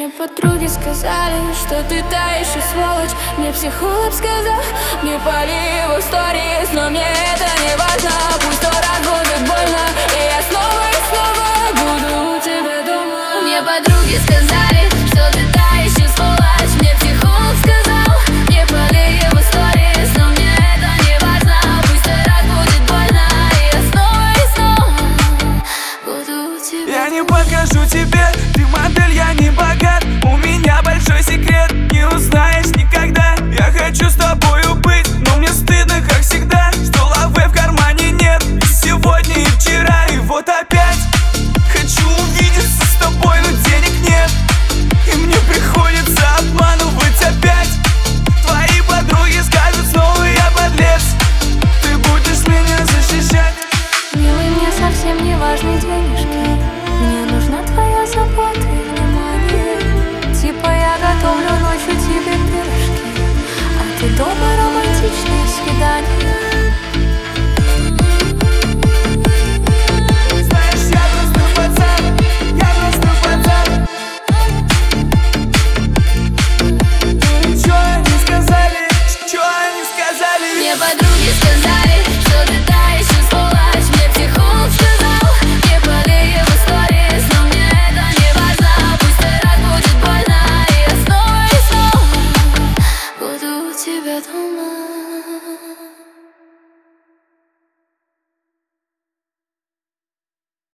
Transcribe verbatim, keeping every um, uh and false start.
Мне подруги сказали, что ты та еще сволочь. Мне психолог сказал, не пали его сторис. Но мне это не важно, пусть сто раз будет больно, и я снова и снова буду у тебя дома. Мне подруги сказали, что ты та еще сволочь. Мне психолог сказал, не пали его сторис. Но мне это не важно, пусть сто раз будет больно, и я снова и снова буду у тебя. Я не покажу тебе, ты модель, я не богат. У меня большой секрет, не узнаешь никогда. Я хочу с тобою быть, но мне стыдно, как всегда, что лавы в кармане нет. И сегодня, и вчера, и вот опять хочу увидеться с тобой, но денег нет, и мне приходится обманывать опять. Твои подруги скажут снова, я подлец. Ты будешь меня защищать. Милый, мне совсем не важны денежки. Мне нужна твоя забота и внимание. Типа я готовлю ночью тебе пирожки, а ты дома романтичные свидания. Знаешь, я просто пацан, я просто пацан. Чё они сказали, чё они сказали? Мне подруги